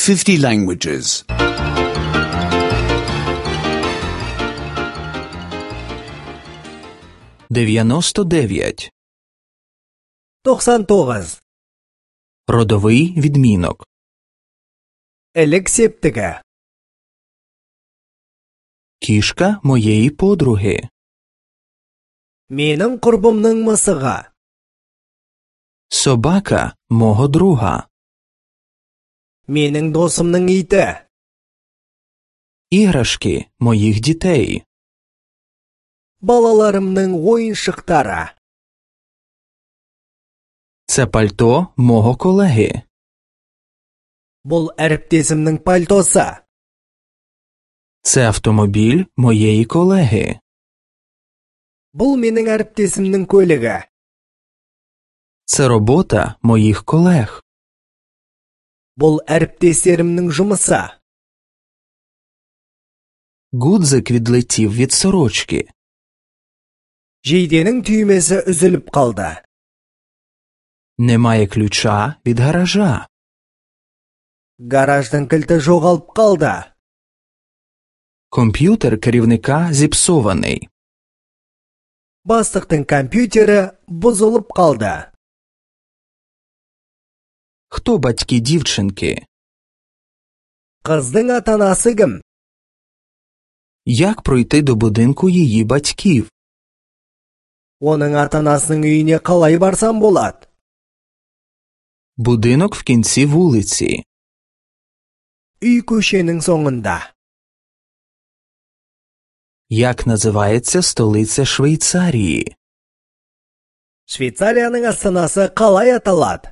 50 languages. 99. 99. Родовий відмінок. Элек септігі. Кішка моєї подруги. Менің құрбымның мысығы. Собака мого друга. Менің досымның иті. Іграшки моїх дітей. Балаларымның ойыншықтары. Це пальто мого колеги. Бұл әріптесімнің пальтосы. Це автомобіль моєї колеги. Бұл менің әріптесімнің көлігі. Це робота моїх колег. Бұл әріптестерімнің жұмысы. Гудзик відлетів від сорочки. Жейденің түймесі үзіліп қалды. Немає ключа від гаража. Гараждың кілті жоғалып қалды. Комп'ютер керівника зіпсований. Бастықтың комп'ютері бұзылып қалды. Хто батьки дівчинки? Қыздың ата-анасы кім? Як пройти до будинку її батьків? Оның ата-анасының үйіне қалай барсам болады? Будинок в кінці вулиці. Үй көшенің соңында. Як називається столиця Швейцарії? Швейцарияның астанасы қалай аталады?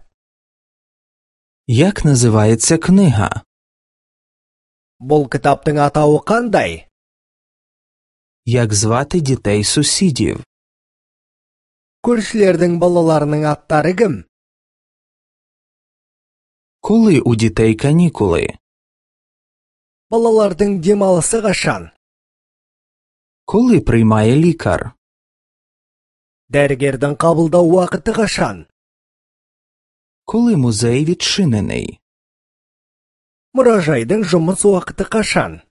Як називається книга? Бұл кітаптың атауы қандай? Як звати дітей сусідів? Көршілердің балаларының аттары кім? Коли у дітей канікули? Балалардың демалысы қашан? Коли приймає лікар? Дәрігердің қабылдау уақыты қашан? Коли музей відчинений? Мұражайдың жұмыс уақыты қашан?